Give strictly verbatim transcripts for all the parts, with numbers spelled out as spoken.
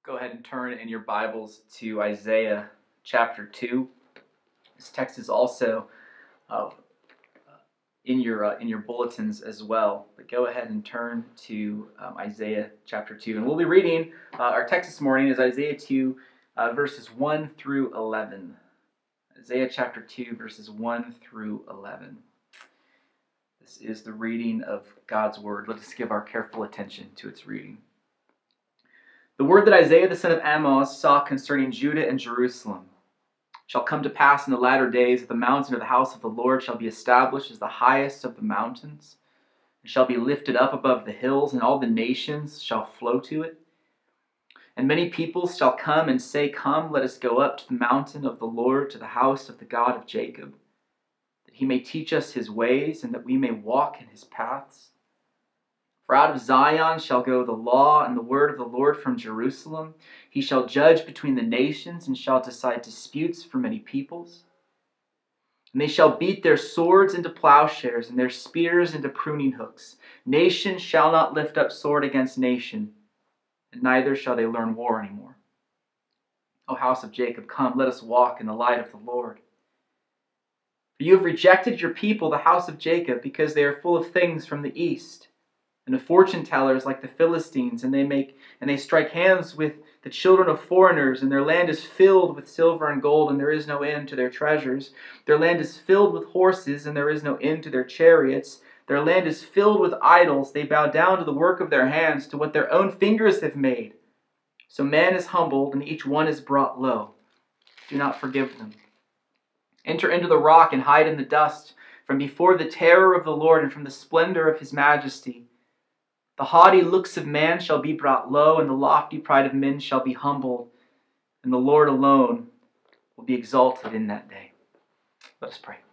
Go ahead and turn in your Bibles to Isaiah chapter two. This text is also uh, in your uh, in your bulletins as well. But go ahead and turn to um, Isaiah chapter two, and we'll be reading. Uh, our text this morning is Isaiah two, uh, verses one through eleven. Isaiah chapter two, verses one through eleven. This is the reading of God's word. Let us give our careful attention to its reading. The word that Isaiah the son of Amoz saw concerning Judah and Jerusalem shall come to pass in the latter days that the mountain of the house of the Lord shall be established as the highest of the mountains, and shall be lifted up above the hills, and all the nations shall flow to it. And many peoples shall come and say, Come, let us go up to the mountain of the Lord, to the house of the God of Jacob, that he may teach us his ways, and that we may walk in his paths. For out of Zion shall go the law and the word of the Lord from Jerusalem. He shall judge between the nations and shall decide disputes for many peoples. And they shall beat their swords into plowshares and their spears into pruning hooks. Nation shall not lift up sword against nation, and neither shall they learn war anymore. O house of Jacob, come, let us walk in the light of the Lord. For you have rejected your people, the house of Jacob, because they are full of things from the east, and of fortune tellers like the Philistines, and they make and they strike hands with the children of foreigners, and their land is filled with silver and gold, and there is no end to their treasures. Their land is filled with horses, and there is no end to their chariots. Their land is filled with idols. They bow down to the work of their hands, to what their own fingers have made. So man is humbled, and each one is brought low. Do not forgive them. Enter into the rock and hide in the dust, from before the terror of the Lord and from the splendor of his majesty. The haughty looks of man shall be brought low, and the lofty pride of men shall be humbled, and the Lord alone will be exalted in that day. Let us pray.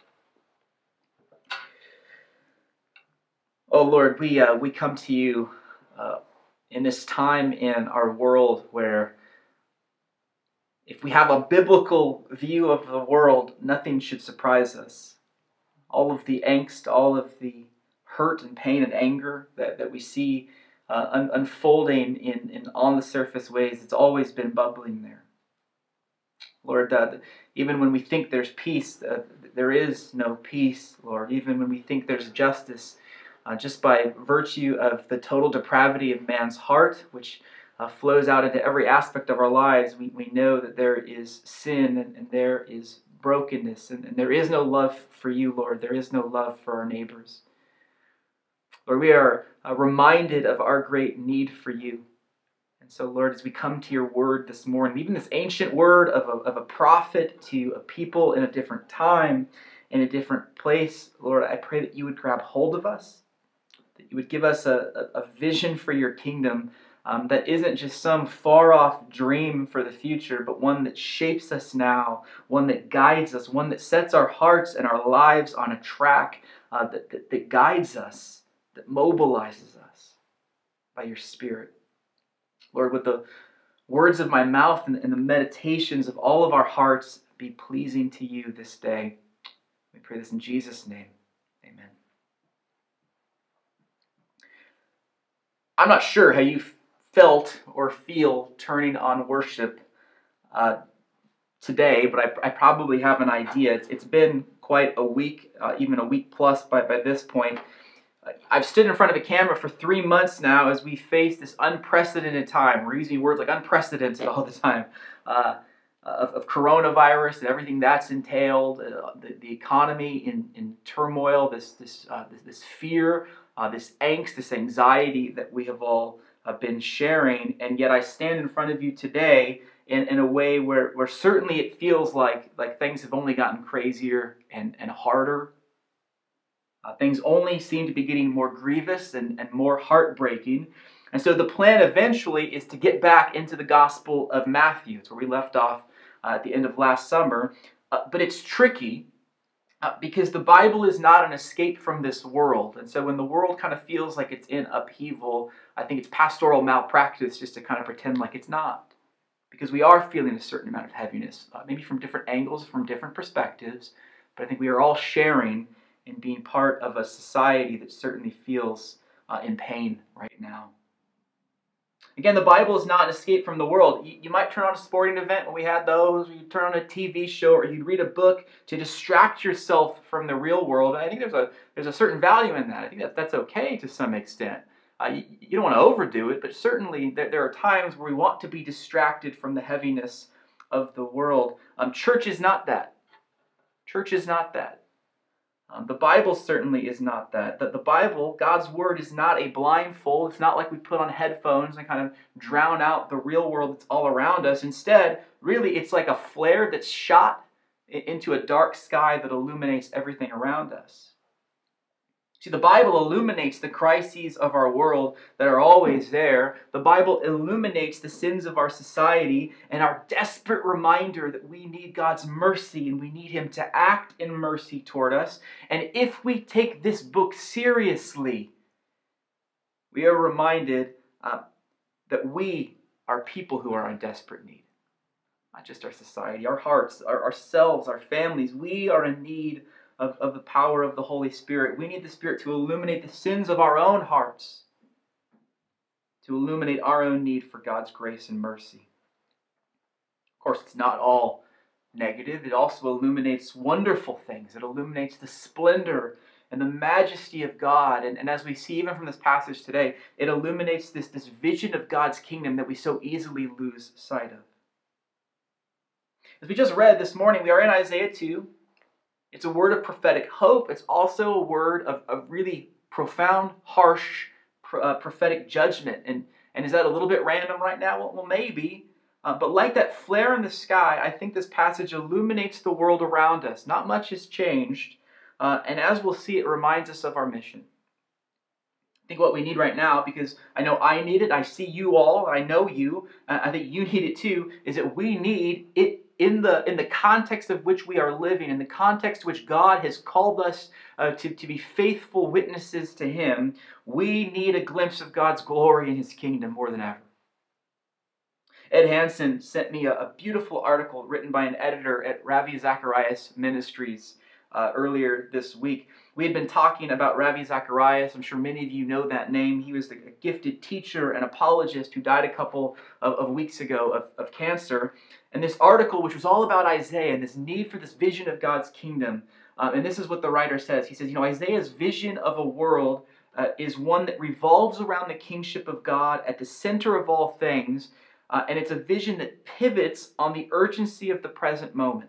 Oh Lord, we uh, we come to you uh, in this time in our world where if we have a biblical view of the world, nothing should surprise us. All of the angst, all of the hurt and pain and anger that, that we see uh, un- unfolding in, in on the surface ways, it's always been bubbling there. Lord, uh, even when we think there's peace, uh, there is no peace, Lord. Even when we think there's justice, uh, just by virtue of the total depravity of man's heart, which uh, flows out into every aspect of our lives, we, we know that there is sin and, and there is brokenness, and, and there is no love for you, Lord. There is no love for our neighbors. Lord, we are uh, reminded of our great need for you. And so, Lord, as we come to your word this morning, even this ancient word of a, of a prophet to a people in a different time, in a different place, Lord, I pray that you would grab hold of us, that you would give us a, a, a vision for your kingdom um, that isn't just some far-off dream for the future, but one that shapes us now, one that guides us, one that sets our hearts and our lives on a track uh, that, that, that guides us, that mobilizes us by your Spirit. Lord, with the words of my mouth and, and the meditations of all of our hearts be pleasing to you this day. We pray this in Jesus' name. Amen. I'm not sure how you felt or feel turning on worship uh, today, but I, I probably have an idea. It's, it's been quite a week, uh, even a week plus by, by this point. I've stood in front of a camera for three months now as we face this unprecedented time. We're using words like unprecedented all the time. Uh, of, of coronavirus and everything that's entailed, uh, the, the economy in, in turmoil, this this, uh, this this fear, uh, this angst, this anxiety that we have all uh, been sharing. And yet I stand in front of you today in, in a way where, where certainly it feels like, like things have only gotten crazier and, and harder. Uh, things only seem to be getting more grievous and, and more heartbreaking. And so the plan eventually is to get back into the Gospel of Matthew. It's where we left off uh, at the end of last summer. Uh, but it's tricky uh, because the Bible is not an escape from this world. And so when the world kind of feels like it's in upheaval, I think it's pastoral malpractice just to kind of pretend like it's not. Because we are feeling a certain amount of heaviness, uh, maybe from different angles, from different perspectives. But I think we are all sharing in being part of a society that certainly feels uh, in pain right now. Again, the Bible is not an escape from the world. You, you might turn on a sporting event when we had those, or you turn on a T V show, or you read a book to distract yourself from the real world. And I think there's a there's a certain value in that. I think that that's okay to some extent. Uh, you, you don't want to overdo it, but certainly there, there are times where we want to be distracted from the heaviness of the world. Um, church is not that. Church is not that. Um, the Bible certainly is not that. The, the Bible, God's Word, is not a blindfold. It's not like we put on headphones and kind of drown out the real world that's all around us. Instead, really, it's like a flare that's shot into a dark sky that illuminates everything around us. See, the Bible illuminates the crises of our world that are always there. The Bible illuminates the sins of our society and our desperate reminder that we need God's mercy and we need Him to act in mercy toward us. And if we take this book seriously, we are reminded uh, that we are people who are in desperate need. Not just our society, our hearts, our, ourselves, our families. We are in need Of, of the power of the Holy Spirit. We need the Spirit to illuminate the sins of our own hearts, to illuminate our own need for God's grace and mercy. Of course, it's not all negative. It also illuminates wonderful things. It illuminates the splendor and the majesty of God. And, and as we see even from this passage today, it illuminates this, this vision of God's kingdom that we so easily lose sight of. As we just read this morning, we are in Isaiah two. It's a word of prophetic hope. It's also a word of, of really profound, harsh, uh, prophetic judgment. And, and is that a little bit random right now? Well, well maybe. Uh, but like that flare in the sky, I think this passage illuminates the world around us. Not much has changed. Uh, and as we'll see, it reminds us of our mission. I think what we need right now, because I know I need it, I see you all, I know you, uh, I think you need it too, is that we need it in the in the context of which we are living, in the context which God has called us uh, to, to be faithful witnesses to Him. We need a glimpse of God's glory in His kingdom more than ever. Ed Hansen sent me a, a beautiful article written by an editor at Ravi Zacharias Ministries uh, earlier this week. We had been talking about Ravi Zacharias. I'm sure many of you know that name. He was the gifted teacher and apologist who died a couple of, of weeks ago of, of cancer. And this article, which was all about Isaiah and this need for this vision of God's kingdom, uh, and this is what the writer says. He says, you know, Isaiah's vision of a world uh, is one that revolves around the kingship of God at the center of all things, uh, and it's a vision that pivots on the urgency of the present moment.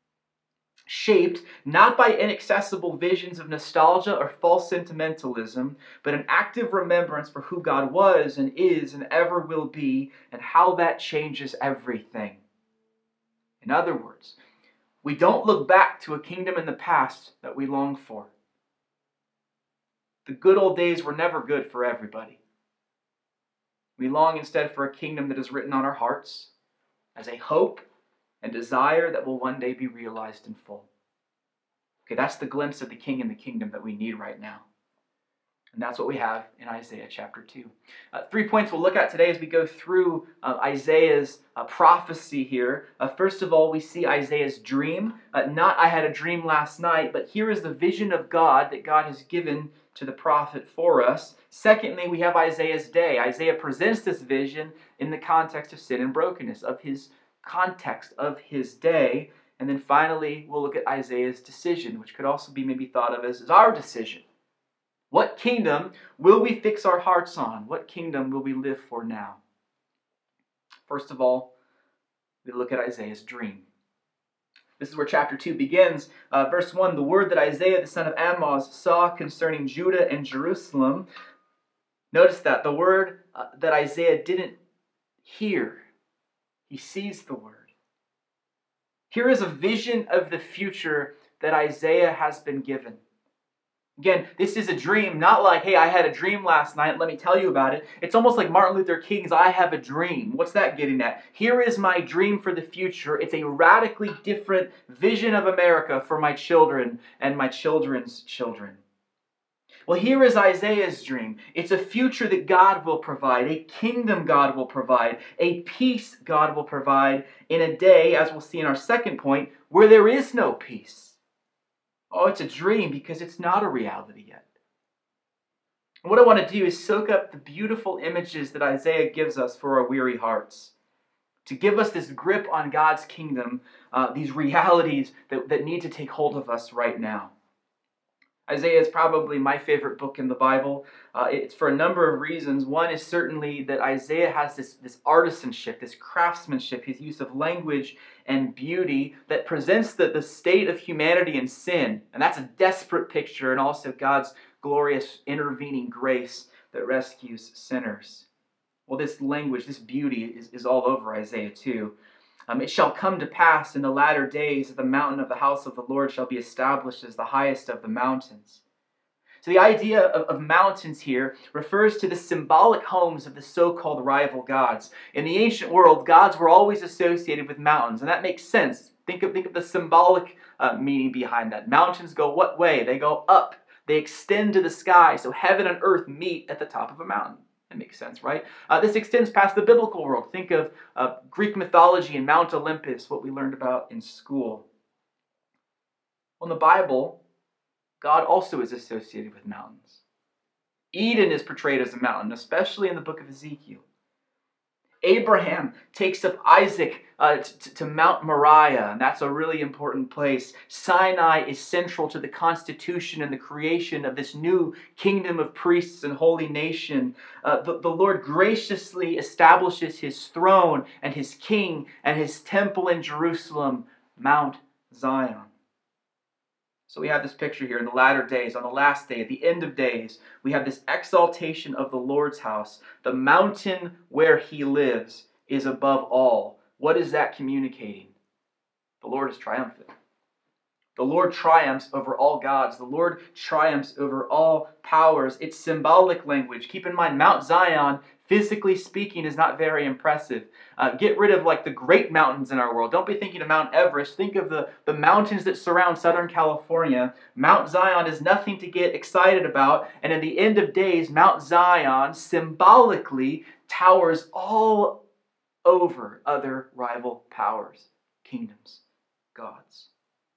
Shaped not by inaccessible visions of nostalgia or false sentimentalism, but an active remembrance for who God was and is and ever will be, and how that changes everything. In other words, we don't look back to a kingdom in the past that we long for. The good old days were never good for everybody. We long instead for a kingdom that is written on our hearts as a hope and desire that will one day be realized in full. Okay, that's the glimpse of the king and the kingdom that we need right now. And that's what we have in Isaiah chapter two. Uh, three points we'll look at today as we go through uh, Isaiah's uh, prophecy here. Uh, first of all, we see Isaiah's dream. Uh, not, I had a dream last night, but here is the vision of God that God has given to the prophet for us. Secondly, we have Isaiah's day. Isaiah presents this vision in the context of sin and brokenness, of his context of his day. And then finally, we'll look at Isaiah's decision, which could also be maybe thought of as, as our decision. What kingdom will we fix our hearts on? What kingdom will we live for now? First of all, we look at Isaiah's dream. This is where chapter two begins. Uh, verse one, the word that Isaiah the son of Amoz saw concerning Judah and Jerusalem. Notice that, the word uh, that Isaiah didn't hear. He sees the word. Here is a vision of the future that Isaiah has been given. Again, this is a dream, not like, hey, I had a dream last night, let me tell you about it. It's almost like Martin Luther King's I Have a Dream. What's that getting at? Here is my dream for the future. It's a radically different vision of America for my children and my children's children. Well, here is Isaiah's dream. It's a future that God will provide, a kingdom God will provide, a peace God will provide in a day, as we'll see in our second point, where there is no peace. Oh, it's a dream because it's not a reality yet. And what I want to do is soak up the beautiful images that Isaiah gives us for our weary hearts, to give us this grip on God's kingdom, uh, these realities that, that need to take hold of us right now. Isaiah is probably my favorite book in the Bible. Uh, it's for a number of reasons. One is certainly that Isaiah has this, this artisanship, this craftsmanship, his use of language and beauty that presents the, the state of humanity in sin. And that's a desperate picture, and also God's glorious intervening grace that rescues sinners. Well, this language, this beauty is, is all over Isaiah too. Um, it shall come to pass in the latter days that the mountain of the house of the Lord shall be established as the highest of the mountains. So the idea of, of mountains here refers to the symbolic homes of the so-called rival gods. In the ancient world, gods were always associated with mountains, and that makes sense. Think of, think of the symbolic uh, meaning behind that. Mountains go what way? They go up. They extend to the sky, so heaven and earth meet at the top of a mountain. That makes sense, right? Uh, this extends past the biblical world. Think of uh, Greek mythology and Mount Olympus, what we learned about in school. Well, in the Bible, God also is associated with mountains. Eden is portrayed as a mountain, especially in the book of Ezekiel. Abraham takes up Isaac uh, to, to Mount Moriah, and that's a really important place. Sinai is central to the constitution and the creation of this new kingdom of priests and holy nation. Uh, the, the Lord graciously establishes his throne and his king and his temple in Jerusalem, Mount Zion. So we have this picture here in the latter days, on the last day, at the end of days, we have this exaltation of the Lord's house. The mountain where he lives is above all. What is that communicating? The Lord is triumphant. The Lord triumphs over all gods. The Lord triumphs over all powers. It's symbolic language. Keep in mind, Mount Zion, physically speaking, is not very impressive. Uh, get rid of like the great mountains in our world. Don't be thinking of Mount Everest. Think of the, the mountains that surround Southern California. Mount Zion is nothing to get excited about. And in the end of days, Mount Zion symbolically towers all over other rival powers, kingdoms, gods.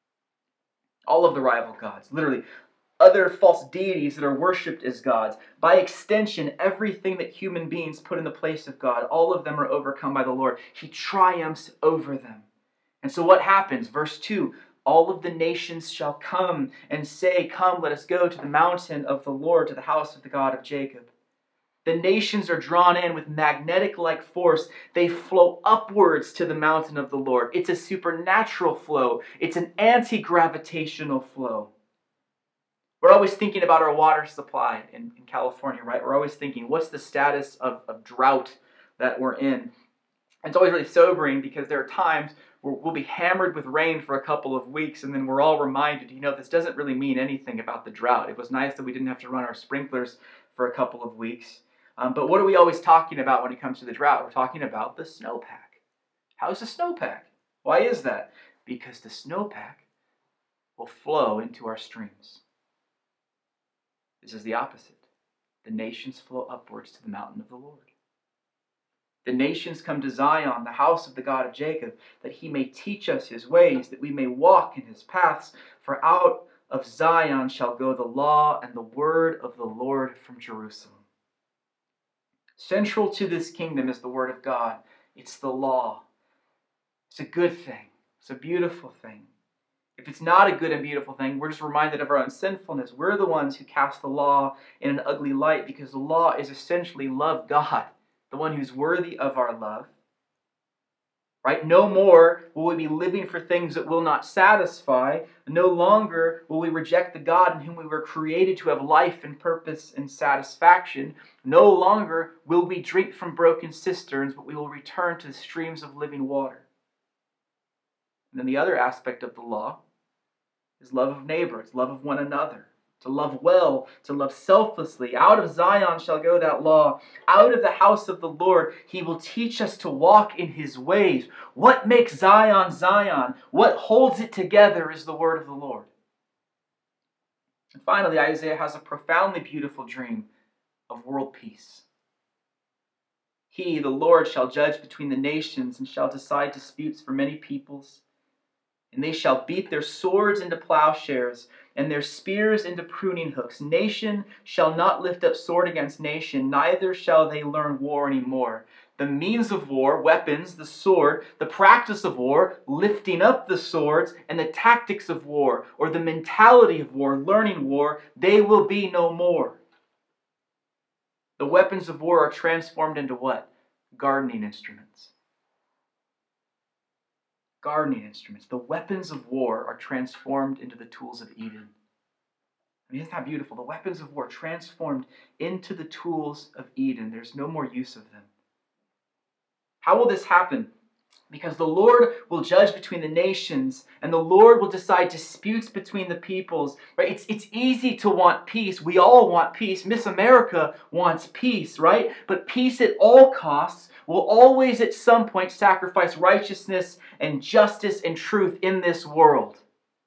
All of the rival gods, literally other false deities that are worshipped as gods. By extension, everything that human beings put in the place of God, all of them are overcome by the Lord. He triumphs over them. And so what happens? Verse two, all of the nations shall come and say, come, let us go to the mountain of the Lord, to the house of the God of Jacob. The nations are drawn in with magnetic-like force. They flow upwards to the mountain of the Lord. It's a supernatural flow. It's an anti-gravitational flow. We're always thinking about our water supply in, in California, right? We're always thinking, what's the status of, of drought that we're in? And it's always really sobering because there are times where we'll be hammered with rain for a couple of weeks and then we're all reminded, you know, this doesn't really mean anything about the drought. It was nice that we didn't have to run our sprinklers for a couple of weeks. Um, but what are we always talking about when it comes to the drought? We're talking about the snowpack. How's the snowpack? Why is that? Because the snowpack will flow into our streams. This is the opposite. The nations flow upwards to the mountain of the Lord. The nations come to Zion, the house of the God of Jacob, that he may teach us his ways, that we may walk in his paths. For out of Zion shall go the law and the word of the Lord from Jerusalem. Central to this kingdom is the word of God. It's the law. It's a good thing. It's a beautiful thing. If it's not a good and beautiful thing, we're just reminded of our own sinfulness. We're the ones who cast the law in an ugly light because the law is essentially love God, the one who's worthy of our love. Right? No more will we be living for things that will not satisfy. No longer will we reject the God in whom we were created to have life and purpose and satisfaction. No longer will we drink from broken cisterns, but we will return to the streams of living water. And then the other aspect of the law is love of neighbor. It's love of one another. To love well, to love selflessly. Out of Zion shall go that law. Out of the house of the Lord, he will teach us to walk in his ways. What makes Zion Zion? What holds it together is the word of the Lord. And finally, Isaiah has a profoundly beautiful dream of world peace. He, the Lord, shall judge between the nations and shall decide disputes for many peoples. And they shall beat their swords into plowshares, and their spears into pruning hooks. Nation shall not lift up sword against nation, neither shall they learn war anymore. The means of war, weapons, the sword, the practice of war, lifting up the swords, and the tactics of war, or the mentality of war, learning war, they will be no more. The weapons of war are transformed into what? Gardening instruments. Gardening instruments. The weapons of war are transformed into the tools of Eden. I mean, isn't that beautiful? The weapons of war transformed into the tools of Eden. There's no more use of them. How will this happen? Because the Lord will judge between the nations, and the Lord will decide disputes between the peoples. Right? It's, it's easy to want peace. We all want peace. Miss America wants peace, right? But peace at all costs will always at some point sacrifice righteousness and justice and truth in this world.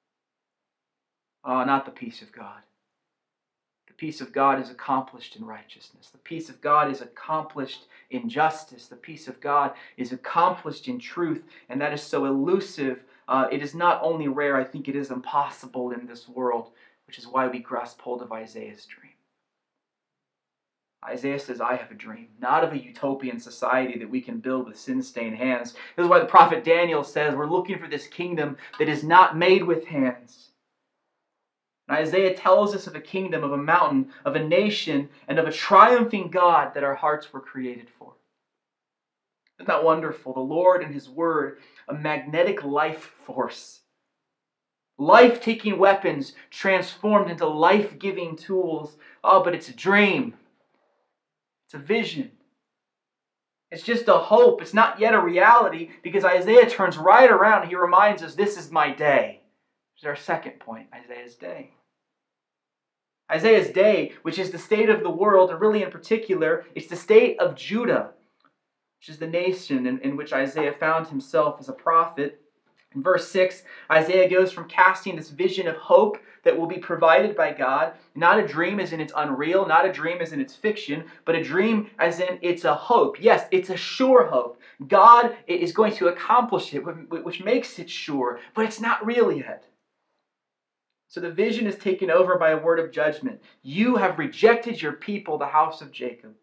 Ah, not the peace of God. The peace of God is accomplished in righteousness. The peace of God is accomplished in justice. The peace of God is accomplished in truth, and that is so elusive. Uh, it is not only rare, I think it is impossible in this world, which is why we grasp hold of Isaiah's dream. Isaiah says, I have a dream, not of a utopian society that we can build with sin-stained hands. This is why the prophet Daniel says we're looking for this kingdom that is not made with hands. And Isaiah tells us of a kingdom, of a mountain, of a nation, and of a triumphing God that our hearts were created for. Isn't that wonderful? The Lord and His Word, a magnetic life force. Life-taking weapons transformed into life-giving tools. Oh, but it's a dream. It's a vision. It's just a hope. It's not yet a reality, because Isaiah turns right around and he reminds us, this is my day. Which is our second point, Isaiah's day. Isaiah's day, which is the state of the world, and really in particular, it's the state of Judah, which is the nation in, in which Isaiah found himself as a prophet. In verse six, Isaiah goes from casting this vision of hope that will be provided by God, not a dream as in it's unreal, not a dream as in it's fiction, but a dream as in it's a hope. Yes, it's a sure hope. God is going to accomplish it, which makes it sure, but it's not real yet. So the vision is taken over by a word of judgment. You have rejected your people, the house of Jacob.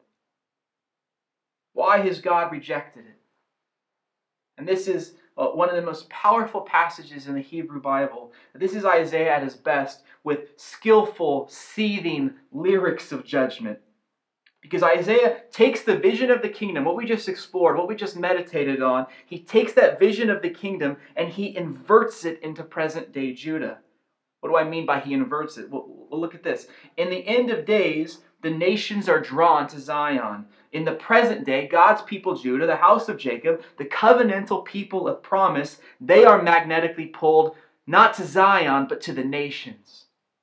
Why has God rejected it? And this is uh, one of the most powerful passages in the Hebrew Bible. This is Isaiah at his best with skillful, seething lyrics of judgment. Because Isaiah takes the vision of the kingdom, what we just explored, what we just meditated on, he takes that vision of the kingdom and he inverts it into present-day Judah. What do I mean by he inverts it? Well, well, look at this. In the end of days, the nations are drawn to Zion. In the present day, God's people, Judah, the house of Jacob, the covenantal people of promise, they are magnetically pulled not to Zion, but to the nations.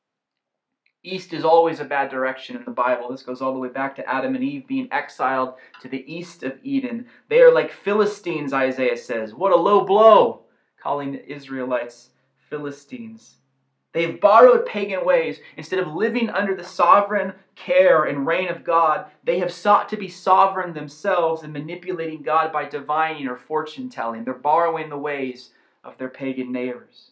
East is always a bad direction in the Bible. This goes all the way back to Adam and Eve being exiled to the east of Eden. They are like Philistines, Isaiah says. What a low blow, calling the Israelites Philistines. They have borrowed pagan ways. Instead of living under the sovereign care and reign of God, they have sought to be sovereign themselves and manipulating God by divining or fortune telling. They're borrowing the ways of their pagan neighbors.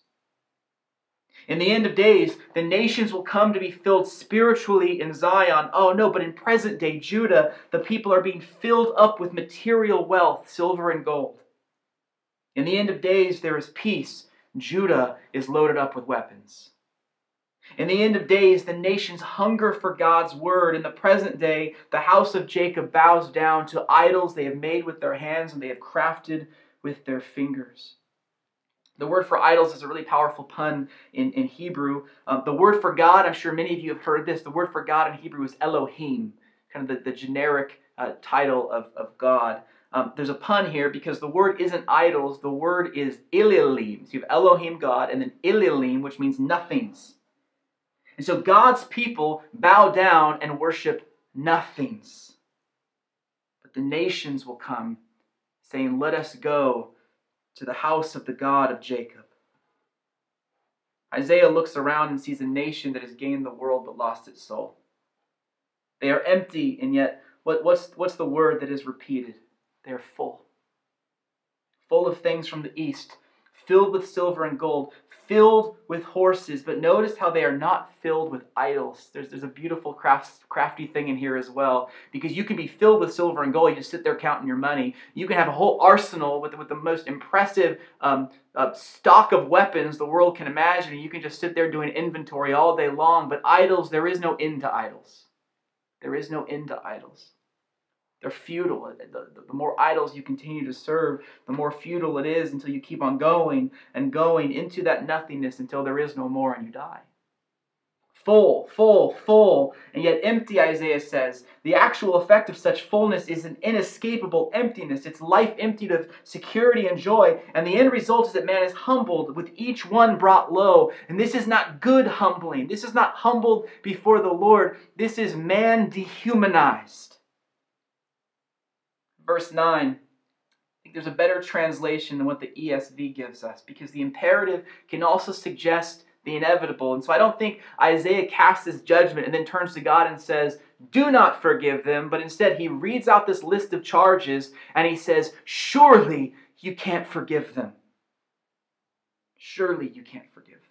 In the end of days, the nations will come to be filled spiritually in Zion. Oh no, but in present day Judah, the people are being filled up with material wealth, silver and gold. In the end of days, there is peace. Judah is loaded up with weapons. In the end of days, the nations hunger for God's word. In the present day, the house of Jacob bows down to idols they have made with their hands and they have crafted with their fingers. The word for idols is a really powerful pun in, in Hebrew. Um, the word for God, I'm sure many of you have heard this, the word for God in Hebrew is Elohim, kind of the, the generic uh, title of, of God. Um, there's a pun here because the word isn't idols, the word is Ililim. So you have Elohim, God, and then Ililim, which means nothings. And so God's people bow down and worship nothings. But the nations will come saying, let us go to the house of the God of Jacob. Isaiah looks around and sees a nation that has gained the world but lost its soul. They are empty, and yet what, what's, what's the word that is repeated? They are full. Full of things from the east, filled with silver and gold, filled with horses. But notice how they are not filled with idols. There's, there's a beautiful craft, crafty thing in here as well, because you can be filled with silver and gold. You just sit there counting your money. You can have a whole arsenal with, with the most impressive um, uh, stock of weapons the world can imagine, and you can just sit there doing inventory all day long. But idols, there is no end to idols. There is no end to idols. They're futile. The, the, the more idols you continue to serve, the more futile it is until you keep on going and going into that nothingness until there is no more and you die. Full, full, full, and yet empty, Isaiah says. The actual effect of such fullness is an inescapable emptiness. It's life emptied of security and joy, and the end result is that man is humbled, with each one brought low. And this is not good humbling. This is not humbled before the Lord. This is man dehumanized. Verse nine, I think there's a better translation than what the E S V gives us, because the imperative can also suggest the inevitable. And so I don't think Isaiah casts his judgment and then turns to God and says, do not forgive them, but instead he reads out this list of charges and he says, surely you can't forgive them. Surely you can't forgive them.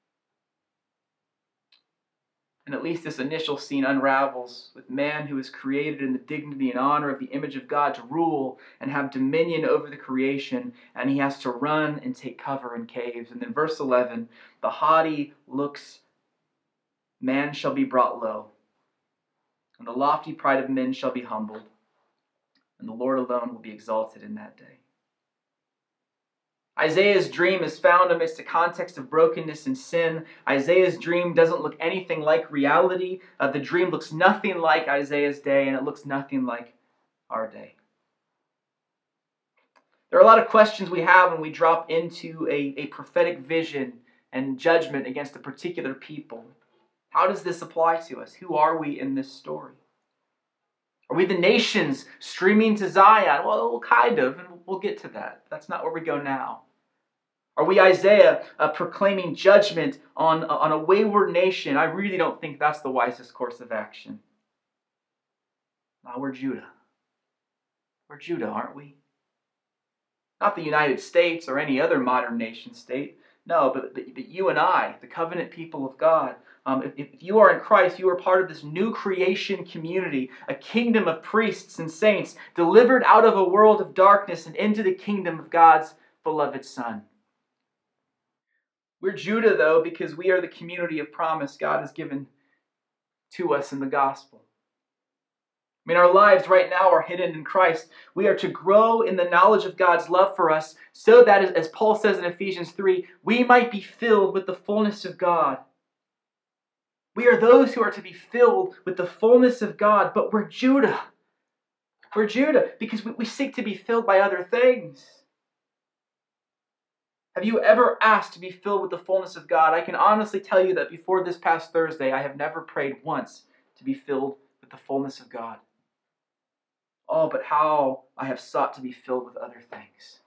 And at least this initial scene unravels with man who is created in the dignity and honor of the image of God to rule and have dominion over the creation, and he has to run and take cover in caves. And then verse eleven, the haughty looks, man shall be brought low, and the lofty pride of men shall be humbled, and the Lord alone will be exalted in that day. Isaiah's dream is found amidst a context of brokenness and sin. Isaiah's dream doesn't look anything like reality. Uh, the dream looks nothing like Isaiah's day, and it looks nothing like our day. There are a lot of questions we have when we drop into a, a prophetic vision and judgment against a particular people. How does this apply to us? Who are we in this story? Are we the nations streaming to Zion? Well, kind of, and we'll get to that. That's not where we go now. Are we Isaiah uh, proclaiming judgment on, uh, on a wayward nation? I really don't think that's the wisest course of action. No, we're Judah. We're Judah, aren't we? Not the United States or any other modern nation state. No, but, but, but you and I, the covenant people of God. Um, if, if you are in Christ, you are part of this new creation community, a kingdom of priests and saints, delivered out of a world of darkness and into the kingdom of God's beloved Son. We're Judah, though, because we are the community of promise God has given to us in the gospel. I mean, our lives right now are hidden in Christ. We are to grow in the knowledge of God's love for us so that, as Paul says in Ephesians three, we might be filled with the fullness of God. We are those who are to be filled with the fullness of God, but we're Judah. We're Judah because we, we seek to be filled by other things. Have you ever asked to be filled with the fullness of God? I can honestly tell you that before this past Thursday, I have never prayed once to be filled with the fullness of God. Oh, but how I have sought to be filled with other things.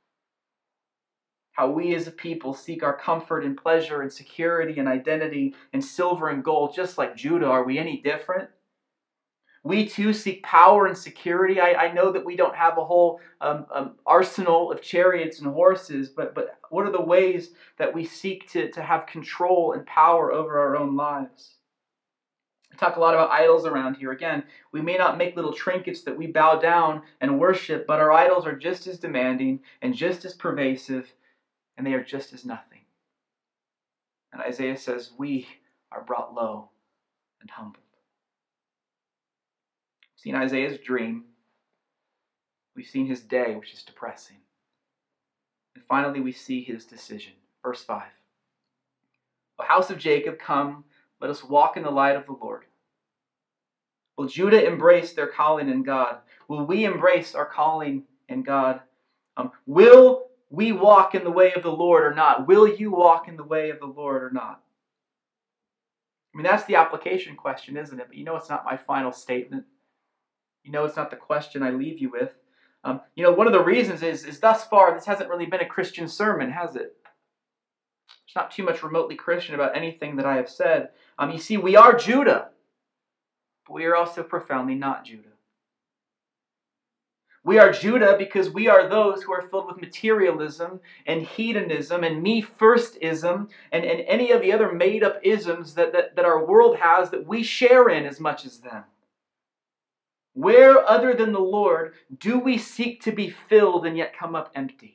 How we as a people seek our comfort and pleasure and security and identity in silver and gold, just like Judah. Are we any different? We too seek power and security. I, I know that we don't have a whole um, um, arsenal of chariots and horses, but, but what are the ways that we seek to, to have control and power over our own lives? We talk a lot about idols around here. Again, we may not make little trinkets that we bow down and worship, but our idols are just as demanding and just as pervasive, and they are just as nothing. And Isaiah says, we are brought low and humbled. We've seen Isaiah's dream. We've seen his day, which is depressing. And finally, we see his decision. Verse five. O house of Jacob, come, let us walk in the light of the Lord. Will Judah embrace their calling in God? Will we embrace our calling in God? Um, will we walk in the way of the Lord or not? Will you walk in the way of the Lord or not? I mean, that's the application question, isn't it? But you know it's not my final statement. You know it's not the question I leave you with. Um, you know, one of the reasons is, is thus far, this hasn't really been a Christian sermon, has it? There's not too much remotely Christian about anything that I have said. Um, you see, we are Judah, but we are also profoundly not Judah. We are Judah because we are those who are filled with materialism and hedonism and me-firstism and, and any of the other made-up isms that, that, that our world has that we share in as much as them. Where other than the Lord do we seek to be filled and yet come up empty?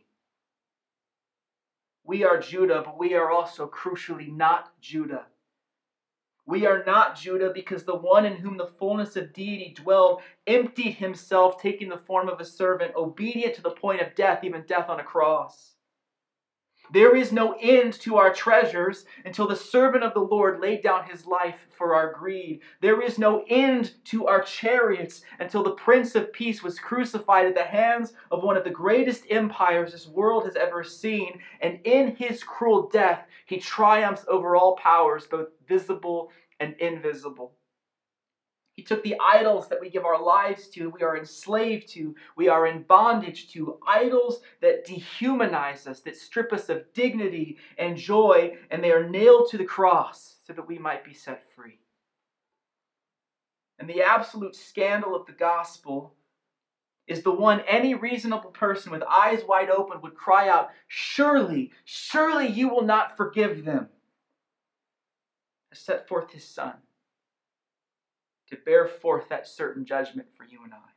We are Judah, but we are also crucially not Judah. We are not Judah because the one in whom the fullness of deity dwelled emptied himself, taking the form of a servant, obedient to the point of death, even death on a cross. There is no end to our treasures until the servant of the Lord laid down his life for our greed. There is no end to our chariots until the Prince of Peace was crucified at the hands of one of the greatest empires this world has ever seen. And in his cruel death, he triumphs over all powers, both visible and invisible. He took the idols that we give our lives to, we are enslaved to, we are in bondage to, idols that dehumanize us, that strip us of dignity and joy, and they are nailed to the cross so that we might be set free. And the absolute scandal of the gospel is the one any reasonable person with eyes wide open would cry out, "Surely, surely you will not forgive them," has set forth his Son to bear forth that certain judgment for you and I.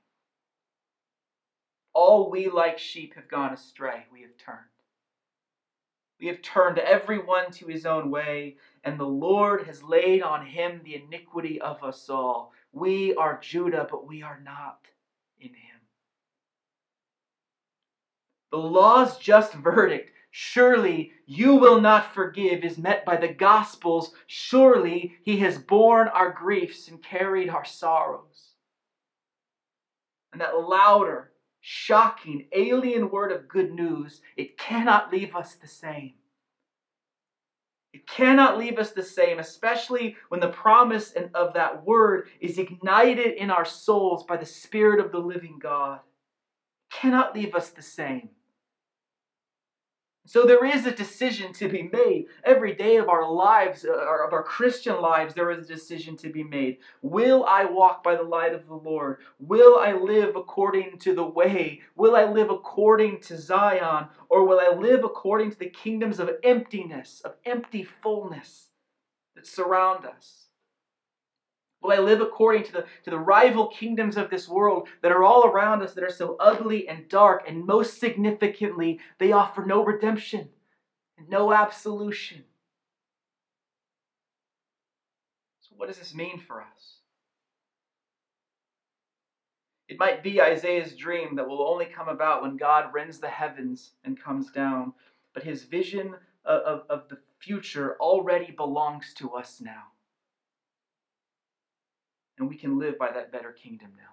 All we like sheep have gone astray. We have turned. We have turned every one to his own way, and the Lord has laid on him the iniquity of us all. We are Judah, but we are not in him. The law's just verdict, "Surely you will not forgive," is met by the Gospel's, "Surely he has borne our griefs and carried our sorrows." And that louder, shocking, alien word of good news, it cannot leave us the same. It cannot leave us the same, especially when the promise of that word is ignited in our souls by the Spirit of the living God. It cannot leave us the same. So there is a decision to be made. Every day of our lives, uh, of our Christian lives, there is a decision to be made. Will I walk by the light of the Lord? Will I live according to the way? Will I live according to Zion? Or will I live according to the kingdoms of emptiness, of empty fullness that surround us? Will I live according to the, to the rival kingdoms of this world that are all around us, that are so ugly and dark, and most significantly, they offer no redemption and no absolution? So what does this mean for us? It might be Isaiah's dream that will only come about when God rends the heavens and comes down, but his vision of, of, of the future already belongs to us now. And we can live by that better kingdom now.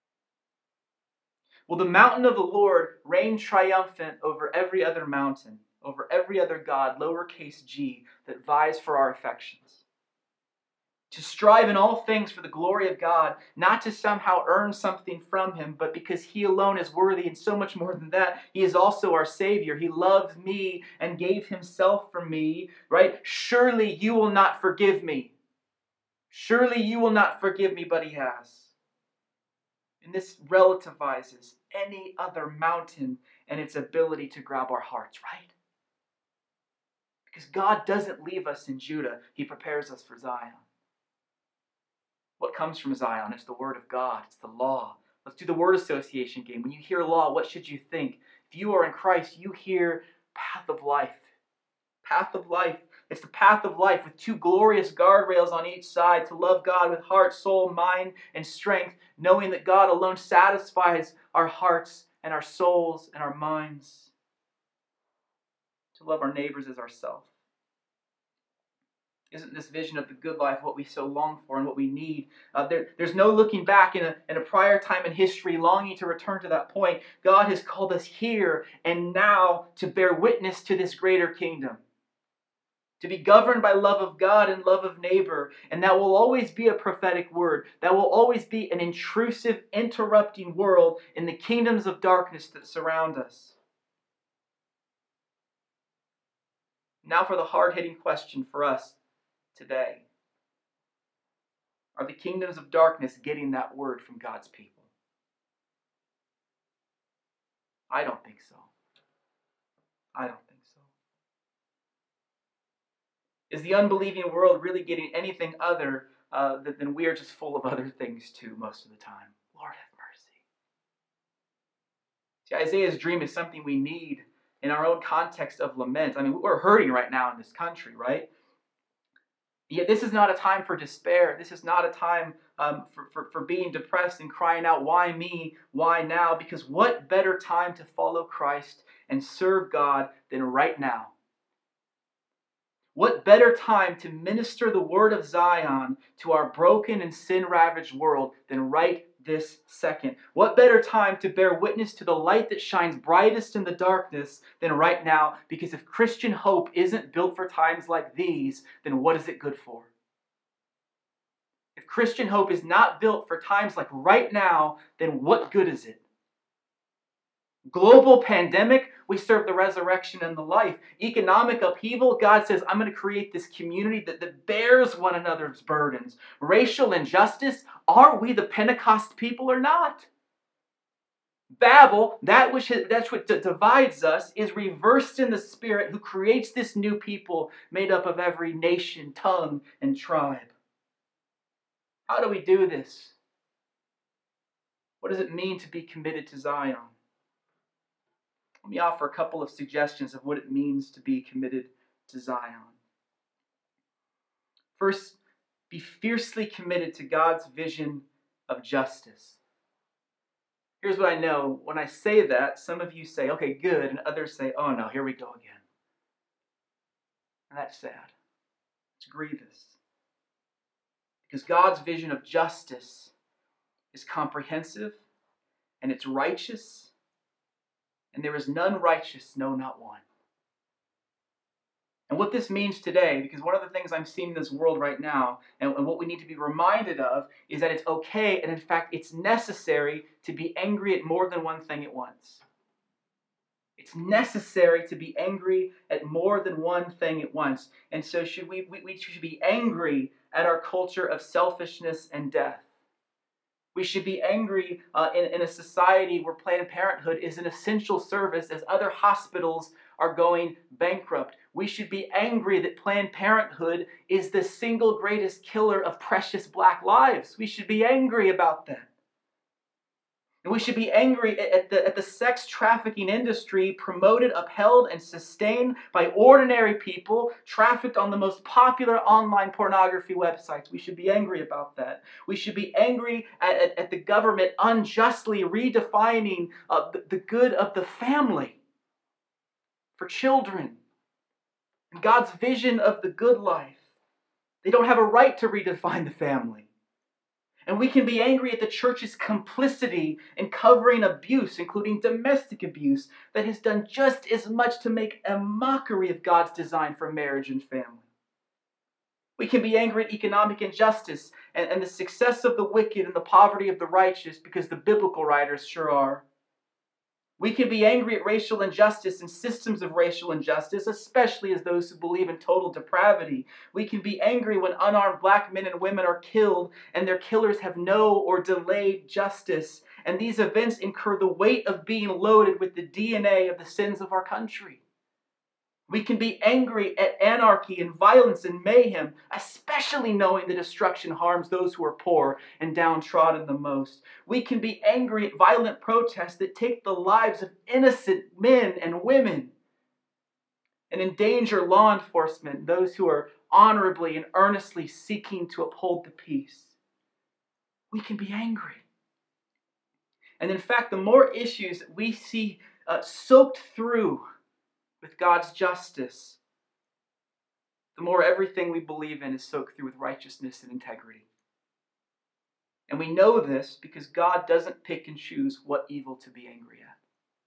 Will the mountain of the Lord reign triumphant over every other mountain, over every other god, lowercase g, that vies for our affections? To strive in all things for the glory of God, not to somehow earn something from him, but because he alone is worthy, and so much more than that, he is also our Savior. He loved me and gave himself for me, right? Surely you will not forgive me. Surely you will not forgive me, but he has. And this relativizes any other mountain and its ability to grab our hearts, right? Because God doesn't leave us in Judah. He prepares us for Zion. What comes from Zion? It's the word of God. It's the law. Let's do the word association game. When you hear law, what should you think? If you are in Christ, you hear path of life. Path of life. It's the path of life with two glorious guardrails on each side, to love God with heart, soul, mind, and strength, knowing that God alone satisfies our hearts and our souls and our minds. To love our neighbors as ourselves. Isn't this vision of the good life what we so long for and what we need? Uh, there, there's no looking back in a, in a prior time in history, longing to return to that point. God has called us here and now to bear witness to this greater kingdom. To be governed by love of God and love of neighbor. And that will always be a prophetic word. That will always be an intrusive, interrupting world in the kingdoms of darkness that surround us. Now for the hard-hitting question for us today. Are the kingdoms of darkness getting that word from God's people? I don't think so. I don't think so. Is the unbelieving world really getting anything other uh, than, than we are just full of other things too most of the time? Lord have mercy. See, Isaiah's dream is something we need in our own context of lament. I mean, we're hurting right now in this country, right? Yet this is not a time for despair. This is not a time um, for, for, for being depressed and crying out, why me? Why now? Because what better time to follow Christ and serve God than right now? What better time to minister the word of Zion to our broken and sin-ravaged world than right this second? What better time to bear witness to the light that shines brightest in the darkness than right now? Because if Christian hope isn't built for times like these, then what is it good for? If Christian hope is not built for times like right now, then what good is it? Global pandemic, we serve the resurrection and the life. Economic upheaval, God says, I'm going to create this community that, that bears one another's burdens. Racial injustice, are we the Pentecost people or not? Babel, that which that's what d- divides us, is reversed in the Spirit who creates this new people made up of every nation, tongue, and tribe. How do we do this? What does it mean to be committed to Zion? Let me offer a couple of suggestions of what it means to be committed to Zion. First, be fiercely committed to God's vision of justice. Here's what I know. When I say that, some of you say, okay, good, and others say, oh no, here we go again. And that's sad. It's grievous. Because God's vision of justice is comprehensive, and it's righteous, and there is none righteous, no, not one. And what this means today, because one of the things I'm seeing in this world right now, and, and what we need to be reminded of, is that it's okay, and in fact, it's necessary to be angry at more than one thing at once. It's necessary to be angry at more than one thing at once. And so should we, we, we should be angry at our culture of selfishness and death. We should be angry uh, in, in a society where Planned Parenthood is an essential service as other hospitals are going bankrupt. We should be angry that Planned Parenthood is the single greatest killer of precious black lives. We should be angry about that. And we should be angry at the, at the sex trafficking industry promoted, upheld, and sustained by ordinary people trafficked on the most popular online pornography websites. We should be angry about that. We should be angry at, at, at the government unjustly redefining uh, the, the good of the family for children. And God's vision of the good life. They don't have a right to redefine the family. And we can be angry at the church's complicity in covering abuse, including domestic abuse, that has done just as much to make a mockery of God's design for marriage and family. We can be angry at economic injustice and, and the success of the wicked and the poverty of the righteous, because the biblical writers sure are. We can be angry at racial injustice and systems of racial injustice, especially as those who believe in total depravity. We can be angry when unarmed black men and women are killed and their killers have no or delayed justice. And these events incur the weight of being loaded with the D N A of the sins of our country. We can be angry at anarchy and violence and mayhem, especially knowing the destruction harms those who are poor and downtrodden the most. We can be angry at violent protests that take the lives of innocent men and women and endanger law enforcement, those who are honorably and earnestly seeking to uphold the peace. We can be angry. And in fact, the more issues that we see uh, soaked through with God's justice, the more everything we believe in is soaked through with righteousness and integrity. And we know this because God doesn't pick and choose what evil to be angry at.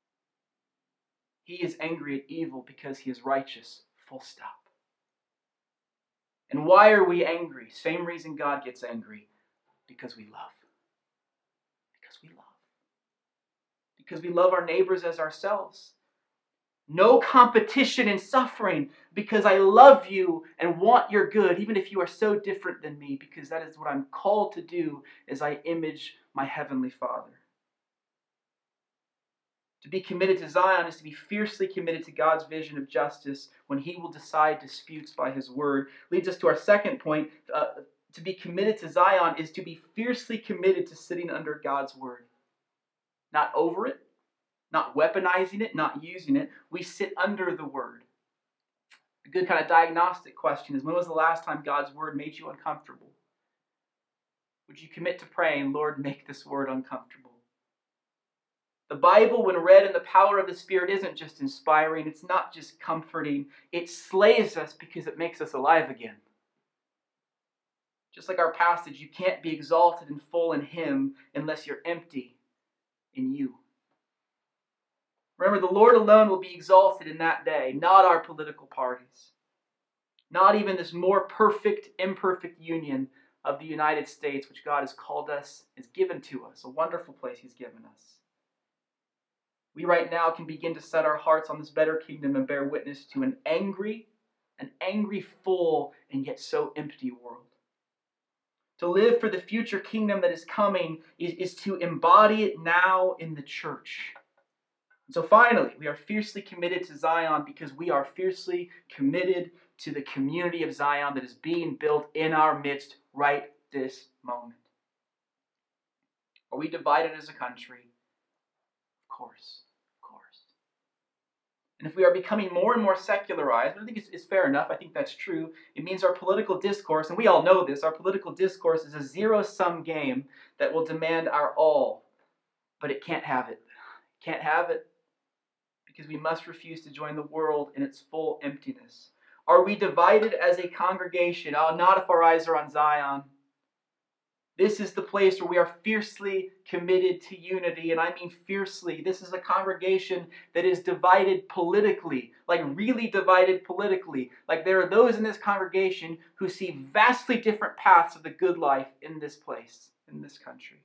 He is angry at evil because he is righteous, full stop. And why are we angry? Same reason God gets angry, because we love. Because we love. Because we love our neighbors as ourselves. No competition in suffering, because I love you and want your good, even if you are so different than me, because that is what I'm called to do as I image my Heavenly Father. To be committed to Zion is to be fiercely committed to God's vision of justice when he will decide disputes by his word. Leads us to our second point. Uh, to be committed to Zion is to be fiercely committed to sitting under God's word. Not over it, not weaponizing it, not using it. We sit under the word. A good kind of diagnostic question is, when was the last time God's word made you uncomfortable? Would you commit to praying, Lord, make this word uncomfortable? The Bible, when read in the power of the Spirit, isn't just inspiring. It's not just comforting. It slays us because it makes us alive again. Just like our passage, you can't be exalted and full in him unless you're empty in you. Remember, the Lord alone will be exalted in that day, not our political parties. Not even this more perfect, imperfect union of the United States, which God has called us, has given to us, a wonderful place he's given us. We right now can begin to set our hearts on this better kingdom and bear witness to an angry, an angry, full, and yet so empty world. To live for the future kingdom that is coming is, is to embody it now in the church. So finally, we are fiercely committed to Zion because we are fiercely committed to the community of Zion that is being built in our midst right this moment. Are we divided as a country? Of course, of course. And if we are becoming more and more secularized, I think it's, it's fair enough, I think that's true, it means our political discourse, and we all know this, our political discourse is a zero-sum game that will demand our all, but it can't have it. It can't have it because we must refuse to join the world in its full emptiness. Are we divided as a congregation? Oh, not if our eyes are on Zion. This is the place where we are fiercely committed to unity, and I mean fiercely. This is a congregation that is divided politically, like really divided politically. Like there are those in this congregation who see vastly different paths of the good life in this place, in this country.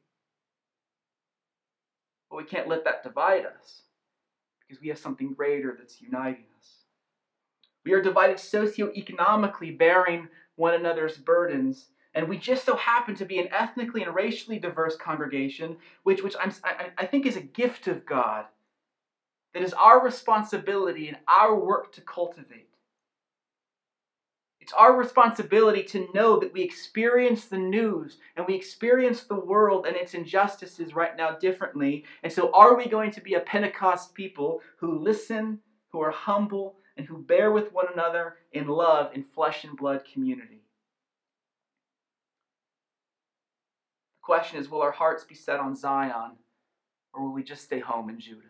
But we can't let that divide us because we have something greater that's uniting us. We are divided socioeconomically, bearing one another's burdens. And we just so happen to be an ethnically and racially diverse congregation, which, which I'm, I, I think is a gift of God. That is our responsibility and our work to cultivate. It's our responsibility to know that we experience the news and we experience the world and its injustices right now differently. And so are we going to be a Pentecost people who listen, who are humble, and who bear with one another in love in flesh and blood community? The question is, will our hearts be set on Zion, or will we just stay home in Judah?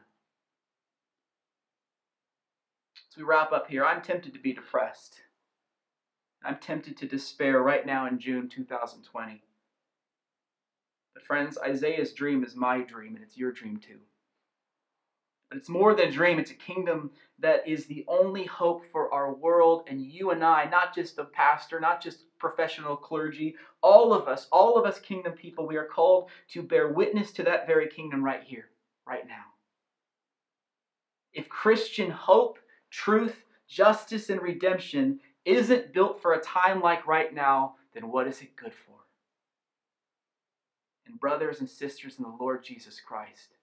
As we wrap up here, I'm tempted to be depressed. I'm tempted to despair right now in June two thousand twenty. But friends, Isaiah's dream is my dream, and it's your dream too. But it's more than a dream. It's a kingdom that is the only hope for our world, and you and I, not just a pastor, not just professional clergy, all of us, all of us kingdom people, we are called to bear witness to that very kingdom right here, right now. If Christian hope, truth, justice, and redemption isn't built for a time like right now, then what is it good for? And brothers and sisters in the Lord Jesus Christ,